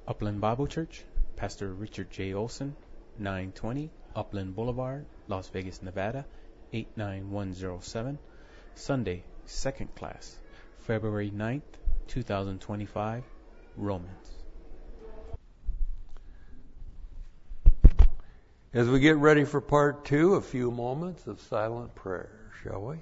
Upland Bible Church, Pastor Richard J. Olson, 920 Upland Boulevard, Las Vegas, Nevada, 89107. Sunday, second class, February 9th, 2025, Romans. As we get ready for part 2, a few moments of silent prayer, shall we?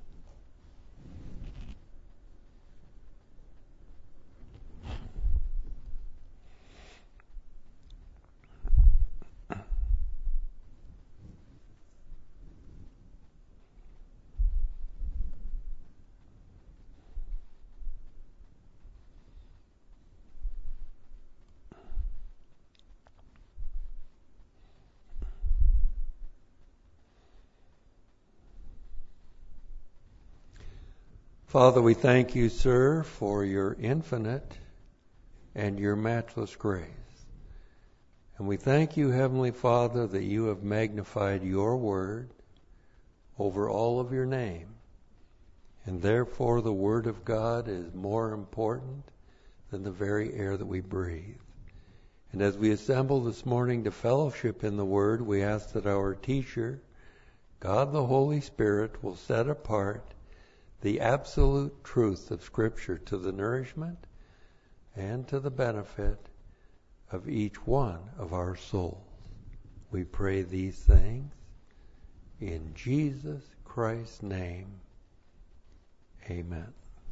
Father, we thank you, sir, for your infinite and your matchless grace. And we thank you, Heavenly Father, that you have magnified your word over all of your name. And therefore the word of God is more important than the very air that we breathe. And as we assemble this morning to fellowship in the word, we ask that our teacher, God the Holy Spirit, will set apart the absolute truth of Scripture to the nourishment and to the benefit of each one of our souls. We pray these things in Jesus Christ's name. Amen.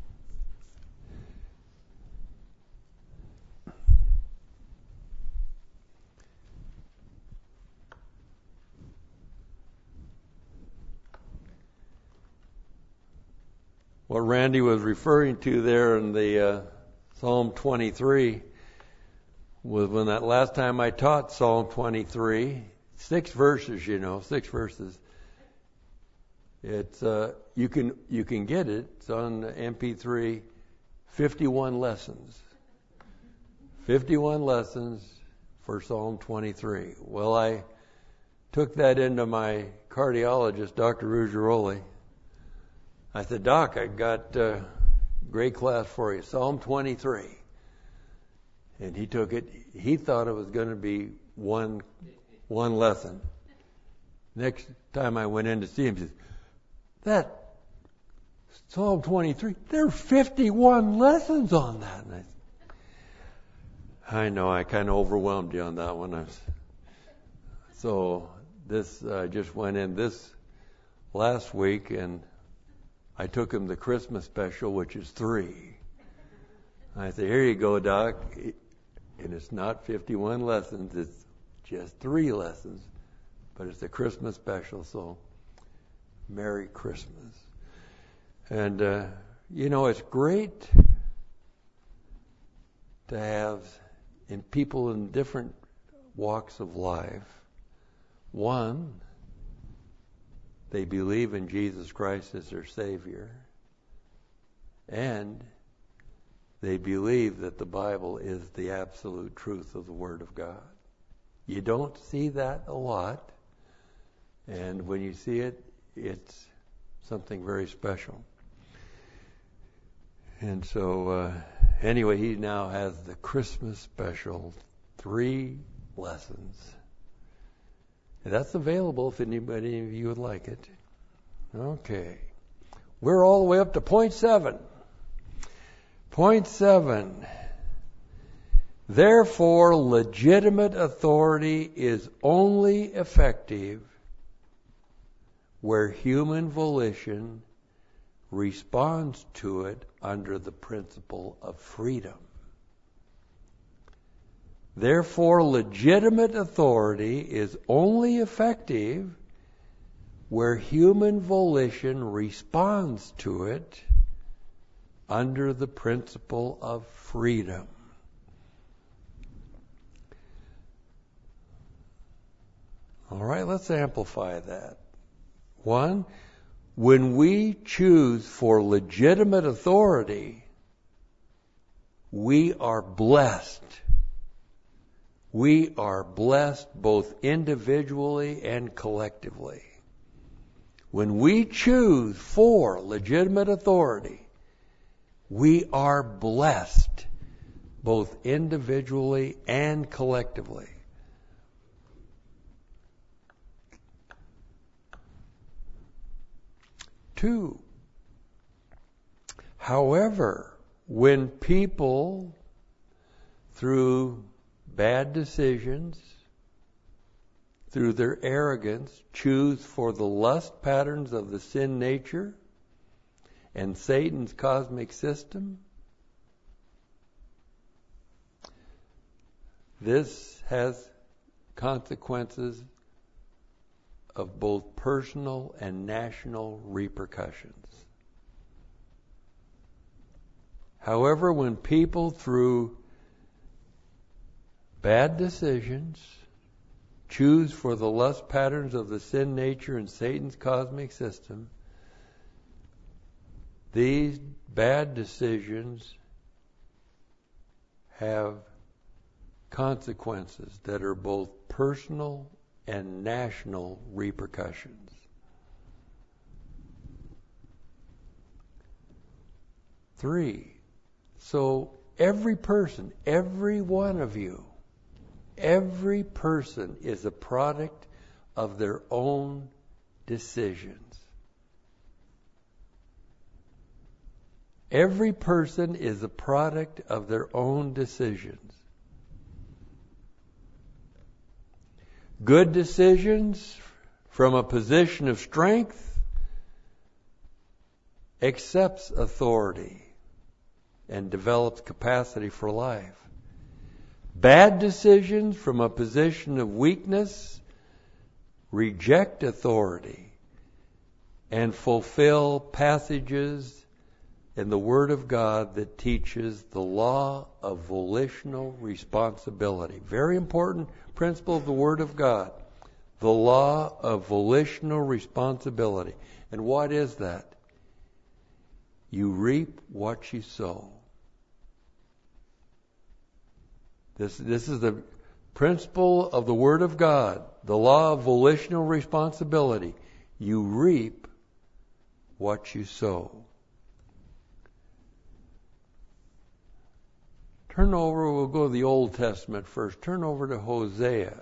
What Randy was referring to there in the Psalm 23 was when that last time I taught Psalm 23, 6 verses, 6 verses. It's you can get it. It's on MP3. 51 lessons. 51 lessons for Psalm 23. Well, I took that into my cardiologist, Dr. Ruggiero. I said, Doc, I got a great class for you, Psalm 23. And he took it. He thought it was going to be one lesson. Next time I went in to see him, he said, that Psalm 23, there are 51 lessons on that. And I know, I kind of overwhelmed you on that one. So this just went in this last week, and I took him the Christmas special, which is 3. I said, here you go, Doc. And it's not 51 lessons. It's just 3 lessons. But it's the Christmas special, so Merry Christmas. And, it's great to have in people in different walks of life. One, they believe in Jesus Christ as their Savior. And they believe that the Bible is the absolute truth of the Word of God. You don't see that a lot. And when you see it, it's something very special. And so, anyway, he now has the Christmas special, 3 lessons. And that's available if anybody of you would like it. Okay. We're all the way up to point 7. Point 7. Therefore, legitimate authority is only effective where human volition responds to it under the principle of freedom. Therefore, legitimate authority is only effective where human volition responds to it under the principle of freedom. All right, let's amplify that. 1, when we choose for legitimate authority, we are blessed. We are blessed both individually and collectively. When we choose for legitimate authority, we are blessed both individually and collectively. Two, however, when people, through bad decisions, through their arrogance, choose for the lust patterns of the sin nature and Satan's cosmic system, this has consequences of both personal and national repercussions. However, when people, through bad decisions, choose for the lust patterns of the sin nature and Satan's cosmic system, these bad decisions have consequences that are both personal and national repercussions. Three, so every person, every one of you, every person is a product of their own decisions. Every person is a product of their own decisions. Good decisions from a position of strength accepts authority and develops capacity for life. Bad decisions from a position of weakness reject authority and fulfill passages in the Word of God that teaches the law of volitional responsibility. Very important principle of the Word of God. The law of volitional responsibility. And what is that? You reap what you sow. This is the principle of the Word of God. The law of volitional responsibility. You reap what you sow. Turn over, we'll go to the Old Testament first. Turn over to Hosea.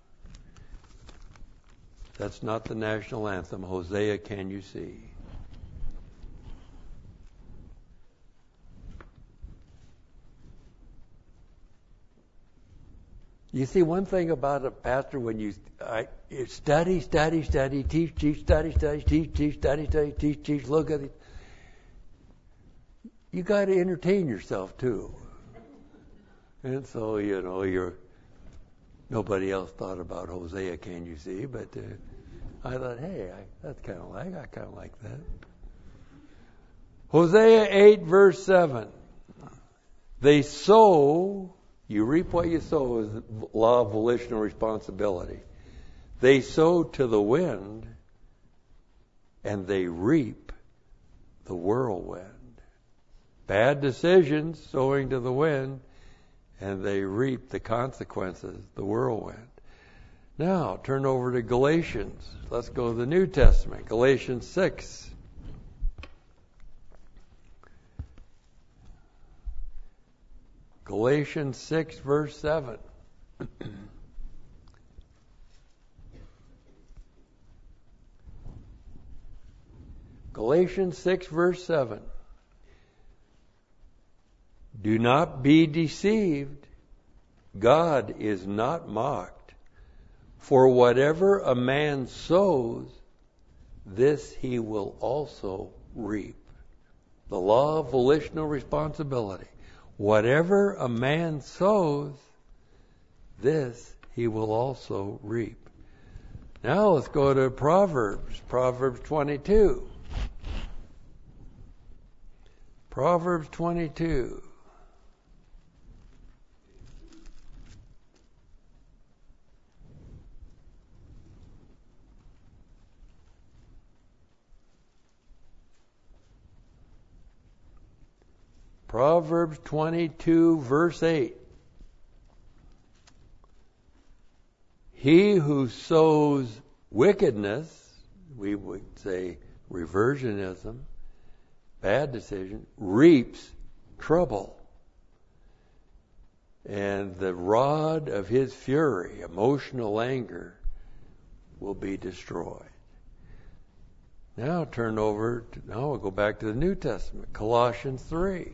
That's not the national anthem. Hosea, can you see? You see, one thing about a pastor, when you study, teach, study, teach, study, teach, look at it. You got to entertain yourself too. And so, nobody else thought about Hosea, can you see? But I thought, hey, I kind of like that. Hosea 8, verse 7. They sow, you reap what you sow, is the law of volitional responsibility. They sow to the wind, and they reap the whirlwind. Bad decisions, sowing to the wind, and they reap the consequences, the whirlwind. Now, turn over to Galatians. Let's go to the New Testament. Galatians 6. Galatians 6, verse 7. Galatians 6, verse 7. Do not be deceived. God is not mocked. For whatever a man sows, this he will also reap. The law of volitional responsibility. Whatever a man sows, this he will also reap. Now let's go to Proverbs. Proverbs 22. Proverbs 22. Proverbs 22, verse 8. He who sows wickedness, we would say reversionism, bad decision, reaps trouble. and the rod of his fury, emotional anger, will be destroyed. Now we'll go back to the New Testament, Colossians 3.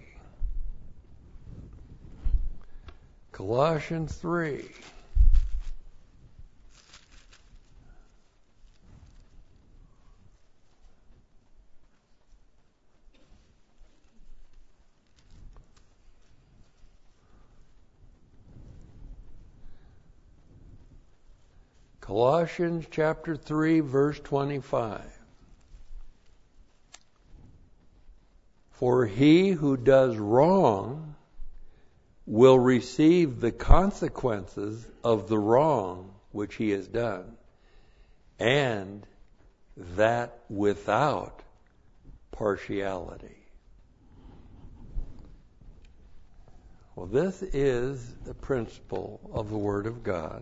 Colossians 3. Colossians chapter 3, verse 25. For he who does wrong will receive the consequences of the wrong which he has done, and that without partiality. Well, this is the principle of the Word of God.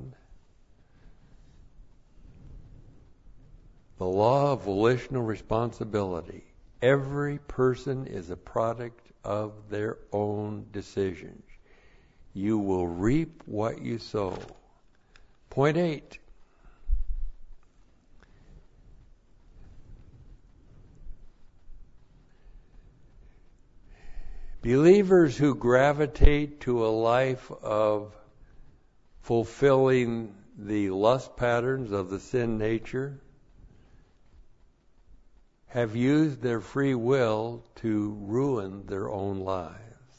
The law of volitional responsibility. Every person is a product of their own decisions. You will reap what you sow. Point 8. Believers who gravitate to a life of fulfilling the lust patterns of the sin nature have used their free will to ruin their own lives.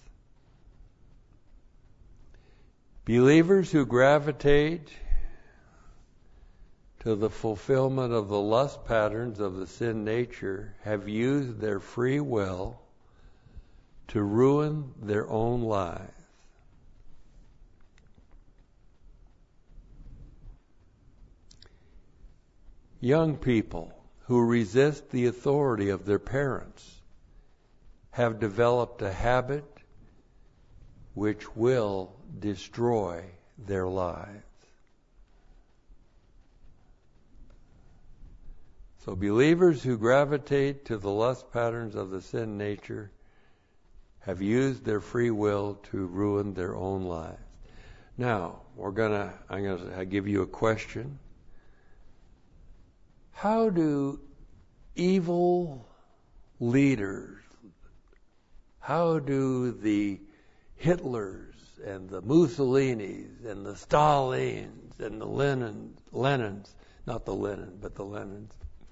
Believers who gravitate to the fulfillment of the lust patterns of the sin nature have used their free will to ruin their own lives. Young people who resist the authority of their parents have developed a habit which will destroy their lives. So believers who gravitate to the lust patterns of the sin nature have used their free will to ruin their own lives. Now, I'm going to give you a question. How do evil leaders, how do the Hitlers and the Mussolinis and the Stalins and the Lenins, not the Lenin, but the Lenins,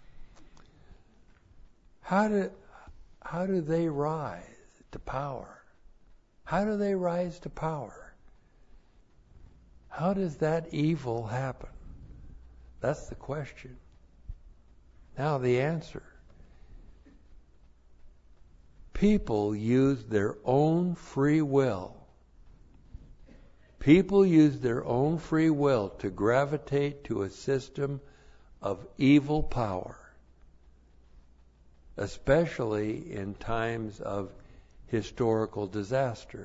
how do they rise to power? How do they rise to power? How does that evil happen? That's the question. Now the answer. People use their own free will. People use their own free will to gravitate to a system of evil power, especially in times of historical disaster.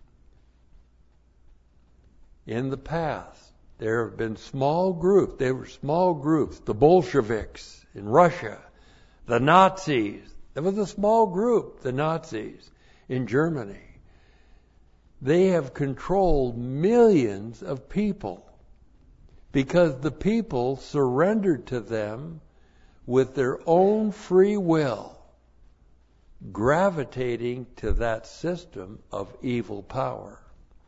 In the past, there have been small groups. They were small groups. The Bolsheviks in Russia, the Nazis. There was a small group, the Nazis in Germany. They have controlled millions of people because the people surrendered to them with their own free will, gravitating to that system of evil power.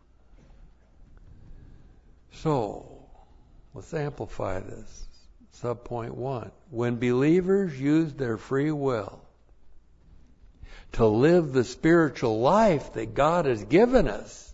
So, let's amplify this. Subpoint 1. When believers use their free will to live the spiritual life that God has given us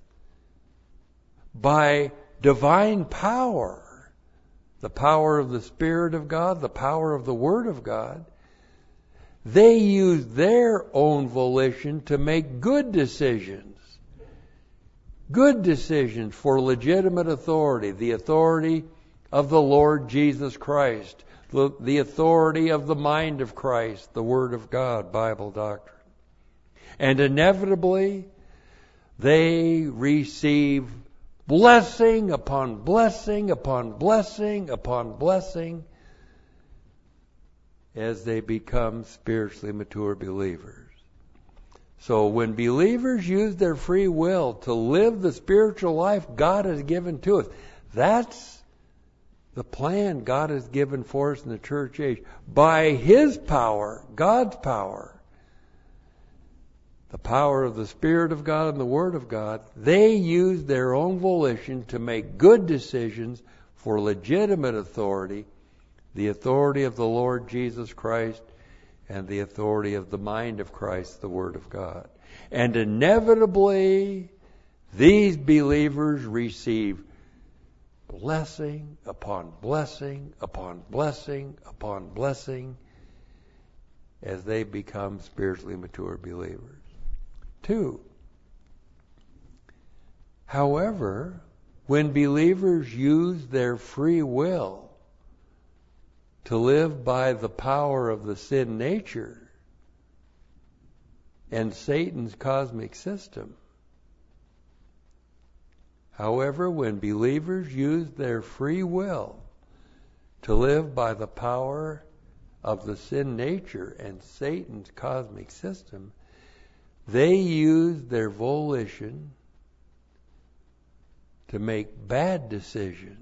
by divine power, the power of the Spirit of God, the power of the Word of God, they use their own volition to make good decisions. Good decisions for legitimate authority, the authority of the Lord Jesus Christ, the authority of the mind of Christ, the Word of God, Bible doctrine. And inevitably, they receive blessing upon blessing upon blessing upon blessing as they become spiritually mature believers. So when believers use their free will to live the spiritual life God has given to us, that's the plan God has given for us in the church age. By His power, God's power, the power of the Spirit of God and the Word of God, they use their own volition to make good decisions for legitimate authority, the authority of the Lord Jesus Christ, and the authority of the mind of Christ, the Word of God. And inevitably, these believers receive blessing upon blessing upon blessing upon blessing as they become spiritually mature believers. 2. However, when believers use their free will to live by the power of the sin nature and Satan's cosmic system. However, when believers use their free will to live by the power of the sin nature and Satan's cosmic system, they use their volition to make bad decisions.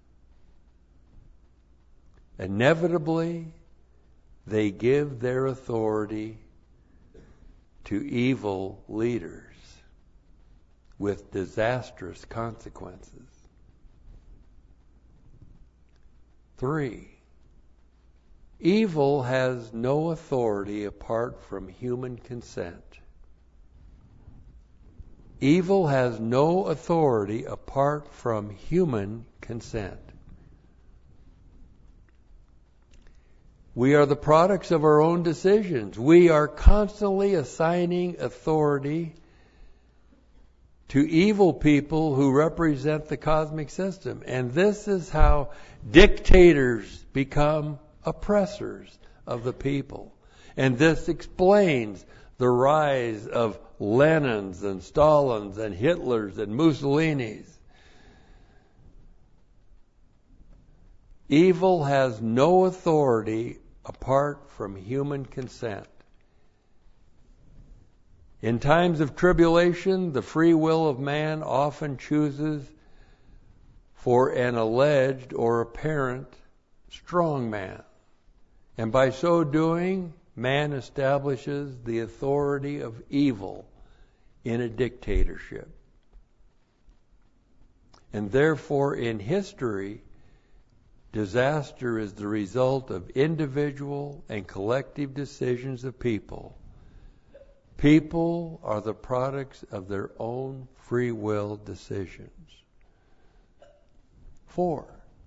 Inevitably, they give their authority to evil leaders with disastrous consequences. 3. Evil has no authority apart from human consent. Evil has no authority apart from human consent. We are the products of our own decisions. We are constantly assigning authority to evil people who represent the cosmic system. And this is how dictators become oppressors of the people. And this explains the rise of Lenins and Stalins and Hitlers and Mussolinis. Evil has no authority apart from human consent. In times of tribulation, the free will of man often chooses for an alleged or apparent strong man. And by so doing, man establishes the authority of evil in a dictatorship. And therefore, in history, disaster is the result of individual and collective decisions of people. People are the products of their own free will decisions. 4.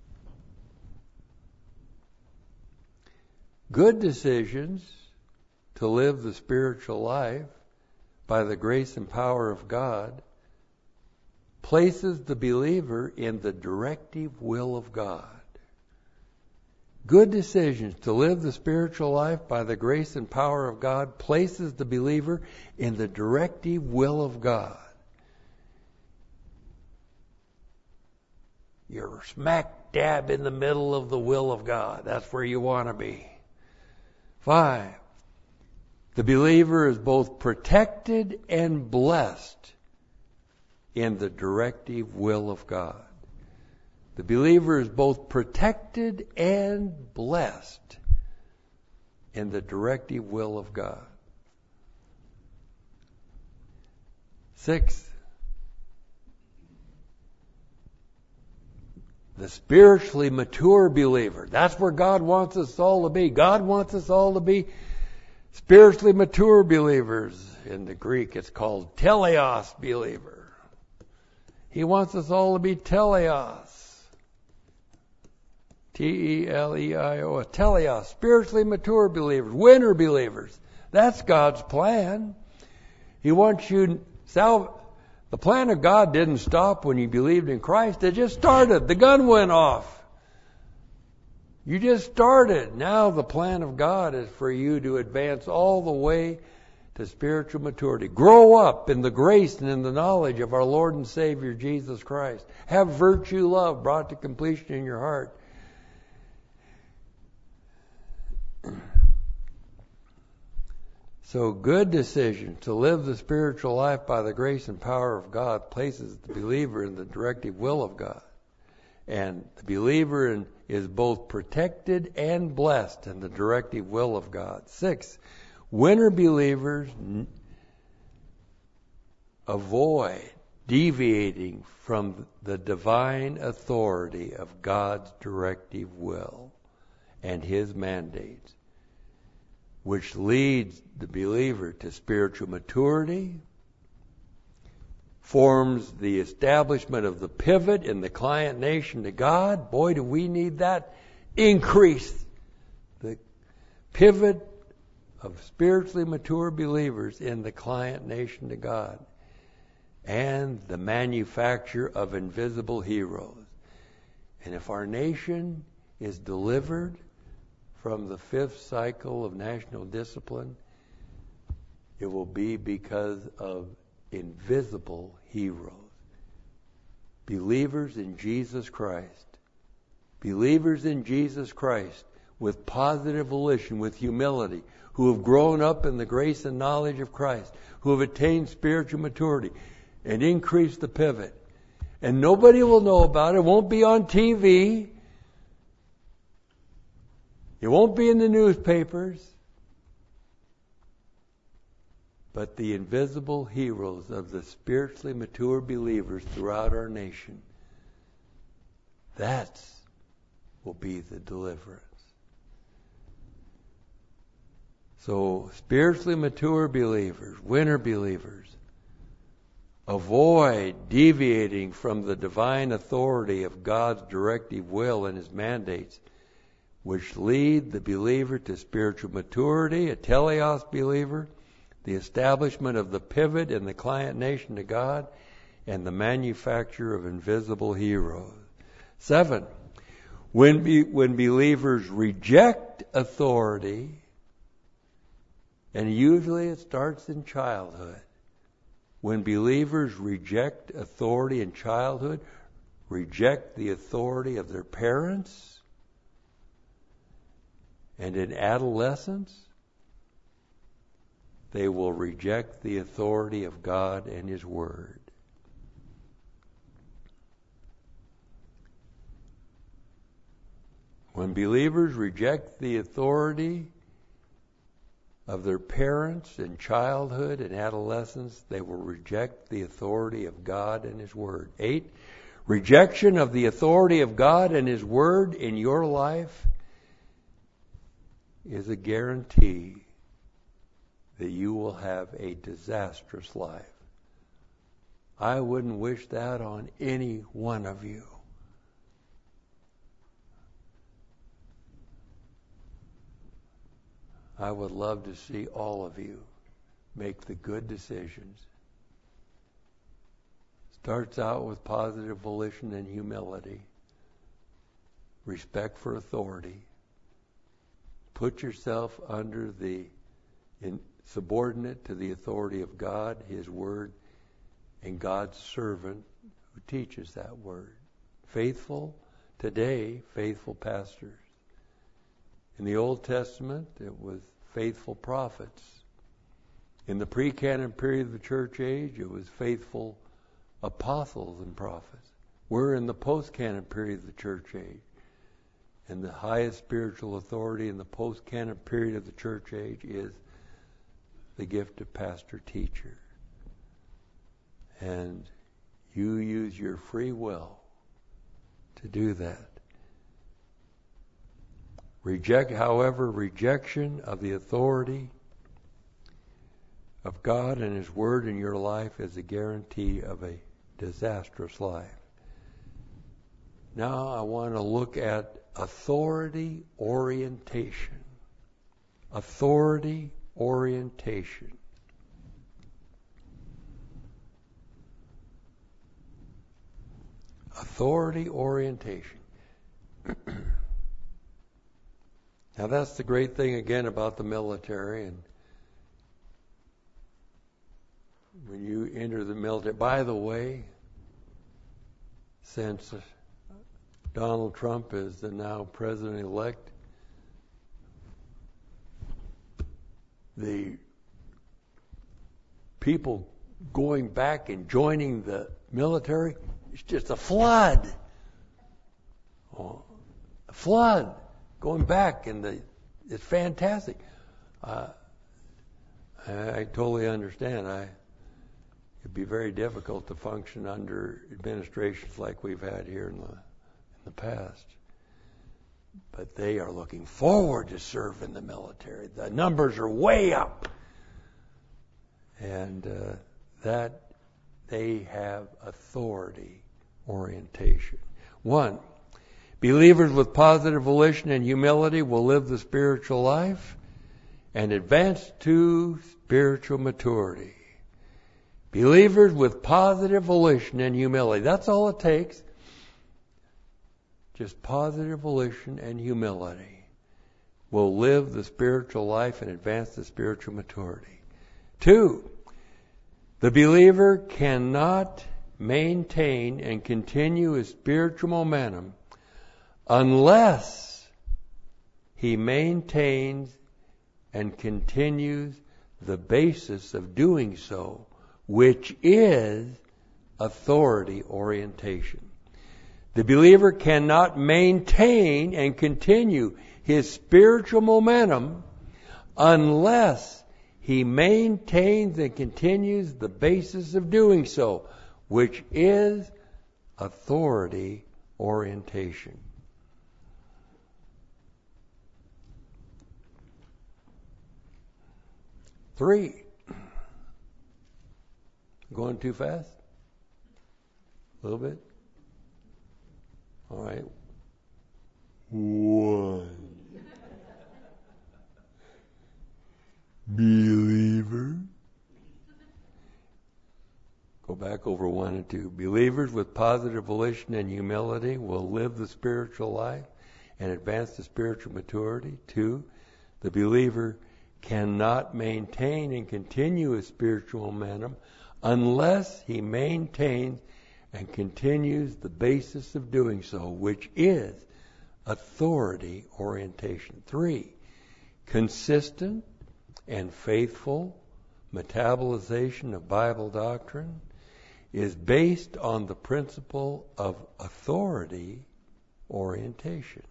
Good decisions to live the spiritual life by the grace and power of God places the believer in the directive will of God. Good decisions to live the spiritual life by the grace and power of God places the believer in the directive will of God. You're smack dab in the middle of the will of God. That's where you want to be. 5. The believer is both protected and blessed in the directive will of God. The believer is both protected and blessed in the directive will of God. 6. The spiritually mature believer. That's where God wants us all to be. God wants us all to be spiritually mature believers. In the Greek, it's called teleos believer. He wants us all to be teleos. T-E-L-E-I-O-S. Teleos. Spiritually mature believers. Winner believers. That's God's plan. He wants you... The plan of God didn't stop when you believed in Christ. It just started. The gun went off. You just started. Now the plan of God is for you to advance all the way to spiritual maturity. Grow up in the grace and in the knowledge of our Lord and Savior Jesus Christ. Have virtue, love brought to completion in your heart. So good decision to live the spiritual life by the grace and power of God places the believer in the directive will of God. And the believer is both protected and blessed in the directive will of God. 6, winner believers avoid deviating from the divine authority of God's directive will and His mandates, which leads the believer to spiritual maturity, forms the establishment of the pivot in the client nation to God. Boy, do we need that. Increase the pivot of spiritually mature believers in the client nation to God. And the manufacture of invisible heroes. And if our nation is delivered from the 5th cycle of national discipline, it will be because of invisible heroes. Believers in Jesus Christ. Believers in Jesus Christ with positive volition, with humility, who have grown up in the grace and knowledge of Christ, who have attained spiritual maturity and increased the pivot. And nobody will know about it. It won't be on TV. It won't be in the newspapers. But the invisible heroes of the spiritually mature believers throughout our nation, that will be the deliverance. So, spiritually mature believers, winner believers, avoid deviating from the divine authority of God's directive will and His mandates, which lead the believer to spiritual maturity, a teleos believer, the establishment of the pivot in the client nation to God, and the manufacture of invisible heroes. 7, when believers reject authority, and usually it starts in childhood. When believers reject authority in childhood, reject the authority of their parents, and in adolescence, they will reject the authority of God and His Word. When believers reject the authority of their parents in childhood and adolescence, they will reject the authority of God and His Word. 8, rejection of the authority of God and His Word in your life is a guarantee that you will have a disastrous life. I wouldn't wish that on any one of you. I would love to see all of you make the good decisions. Starts out with positive volition and humility, respect for authority. Put yourself under subordinate to the authority of God, His Word, and God's servant who teaches that Word. Faithful, today, faithful pastors. In the Old Testament, it was faithful prophets. In the pre-canon period of the church age, it was faithful apostles and prophets. We're in the post-canon period of the church age. And the highest spiritual authority in the post-canon period of the church age is the gift of pastor-teacher. And you use your free will to do that. Rejection of the authority of God and His Word in your life is a guarantee of a disastrous life. Now I want to look at authority orientation. Authority orientation. Authority orientation. Now that's the great thing again about the military, and when you enter the military, by the way, since Donald Trump is the now president-elect, the people going back and joining the military. It's just a flood. A flood going back, and it's fantastic. I totally understand. It'd be very difficult to function under administrations like we've had here in the past. But they are looking forward to serve in the military. The numbers are way up. And that they have authority orientation. 1, believers with positive volition and humility will live the spiritual life and advance to spiritual maturity. Believers with positive volition and humility. That's all it takes. Just positive volition and humility will live the spiritual life and advance to spiritual maturity. 2, the believer cannot maintain and continue his spiritual momentum unless he maintains and continues the basis of doing so, which is authority orientation. The believer cannot maintain and continue his spiritual momentum unless he maintains and continues the basis of doing so, which is authority orientation. Three. Going too fast? A little bit? All right. 1. Believer. Go back over 1 and 2. Believers with positive volition and humility will live the spiritual life and advance to spiritual maturity. 2. The believer cannot maintain and continue his spiritual momentum unless he maintains and continues the basis of doing so, which is authority orientation. 3. Consistent and faithful metabolization of Bible doctrine is based on the principle of authority orientation.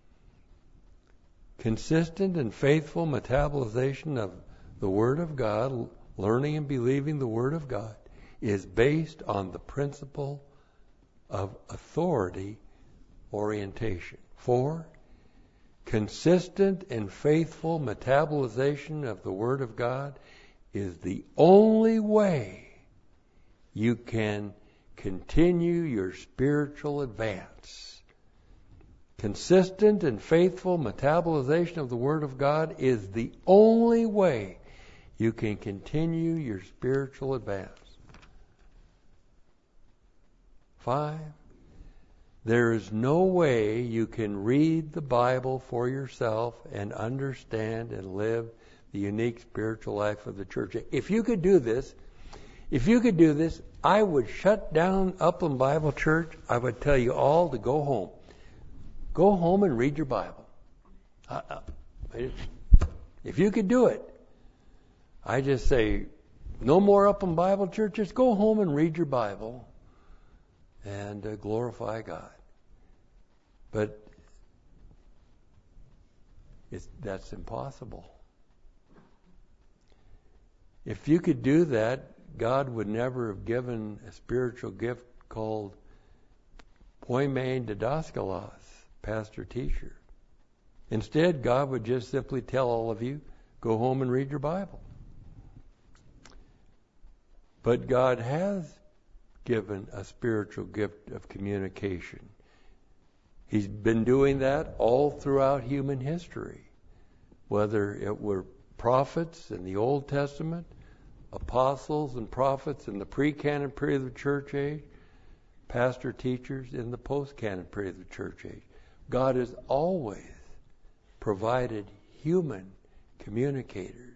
Consistent and faithful metabolization of the Word of God, learning and believing the Word of God, is based on the principle of authority orientation. 4. Consistent and faithful metabolization of the Word of God is the only way you can continue your spiritual advance. Consistent and faithful metabolization of the Word of God is the only way you can continue your spiritual advance. 5. There is no way you can read the Bible for yourself and understand and live the unique spiritual life of the church. If you could do this, I would shut down Upland Bible Church. I would tell you all to go home. Go home and read your Bible. If you could do it, I just say, no more Upland Bible Churches. Go home and read your Bible and glorify God. But that's impossible. If you could do that, God would never have given a spiritual gift called poimen didaskalos, pastor-teacher. Instead, God would just simply tell all of you, go home and read your Bible. But God has given a spiritual gift of communication. He's been doing that all throughout human history, whether it were prophets in the Old Testament, apostles and prophets in the pre-canon period of the church age, pastor teachers in the post-canon period of the church age. God has always provided human communicators.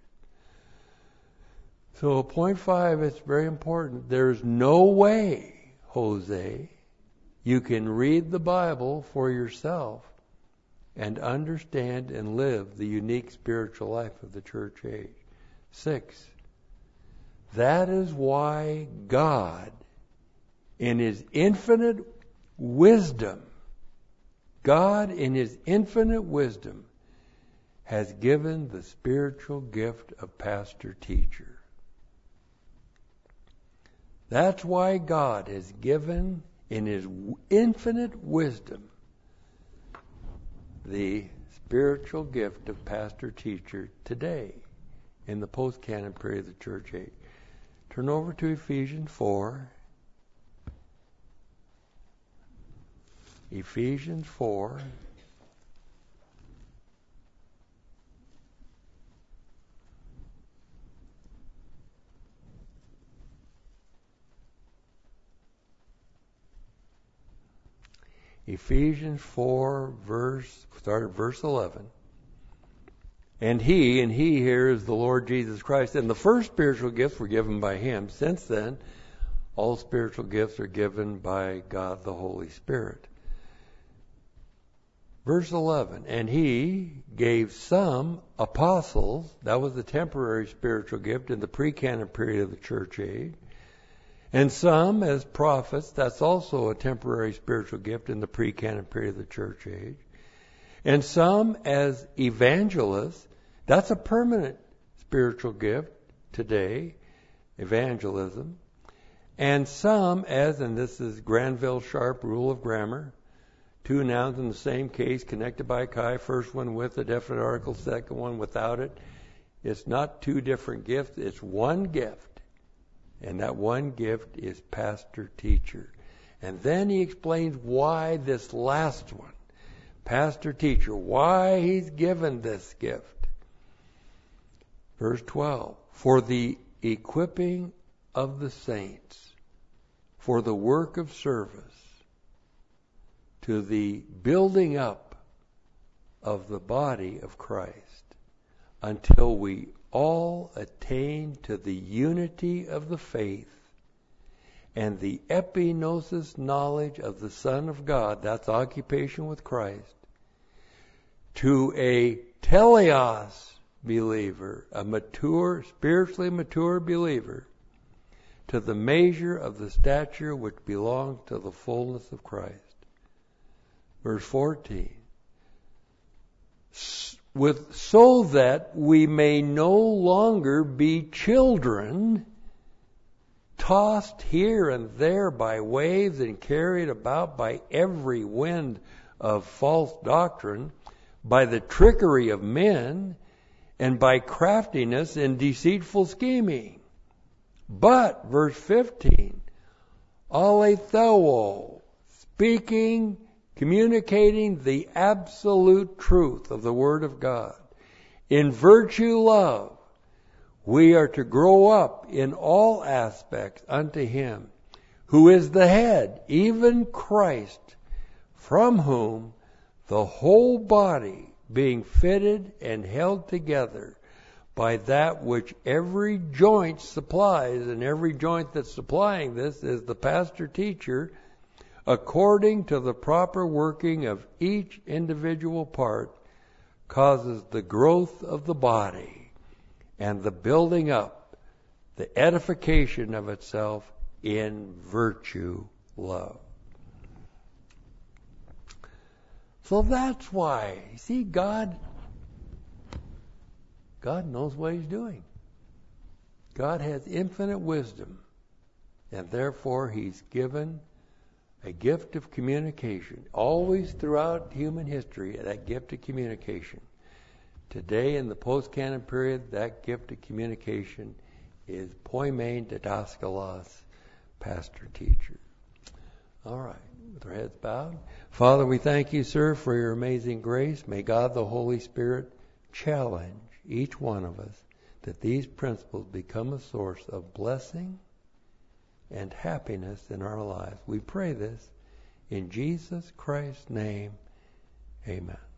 So point 5, it's very important. There's no way, Jose, you can read the Bible for yourself and understand and live the unique spiritual life of the church age. 6, That is why God, in His infinite wisdom, has given the spiritual gift of pastor-teacher. That's why God has given, in His infinite wisdom, the spiritual gift of pastor-teacher today in the post-canon period of the church age. Turn over to Ephesians 4. Ephesians 4. Ephesians 4, start at verse 11. And he here is the Lord Jesus Christ. And the first spiritual gifts were given by Him. Since then, all spiritual gifts are given by God the Holy Spirit. Verse 11, and He gave some apostles, that was the temporary spiritual gift in the pre-canon period of the church age, and some as prophets, that's also a temporary spiritual gift in the pre-canon period of the church age, and some as evangelists, that's a permanent spiritual gift today, evangelism, and some as, and this is Granville Sharp rule of grammar, two nouns in the same case, connected by chi, first one with a definite article, second one without it. It's not two different gifts, it's one gift. And that one gift is pastor-teacher. And then he explains why this last one, pastor-teacher, why he's given this gift. Verse 12, for the equipping of the saints, for the work of service, to the building up of the body of Christ, until we all attain to the unity of the faith and the epignosis knowledge of the Son of God, that's occupation with Christ, to a teleos believer, a mature, spiritually mature believer, to the measure of the stature which belongs to the fullness of Christ. Verse 14. So that we may no longer be children, tossed here and there by waves and carried about by every wind of false doctrine, by the trickery of men, and by craftiness and deceitful scheming. But, verse 15, aleitheo, speaking, communicating the absolute truth of the Word of God. In virtue love, we are to grow up in all aspects unto Him, who is the head, even Christ, from whom the whole body, being fitted and held together by that which every joint supplies, and every joint that's supplying this is the pastor-teacher, according to the proper working of each individual part, causes the growth of the body and the building up, the edification of itself in virtue love. So that's why, you see, God knows what He's doing. God has infinite wisdom, and therefore He's given a gift of communication, always throughout human history, that gift of communication. Today, in the post-canon period, that gift of communication is poimen didaskalos, pastor-teacher. All right, with our heads bowed. Father, we thank You, sir, for Your amazing grace. May God the Holy Spirit challenge each one of us that these principles become a source of blessing and happiness in our lives. We pray this in Jesus Christ's name. Amen.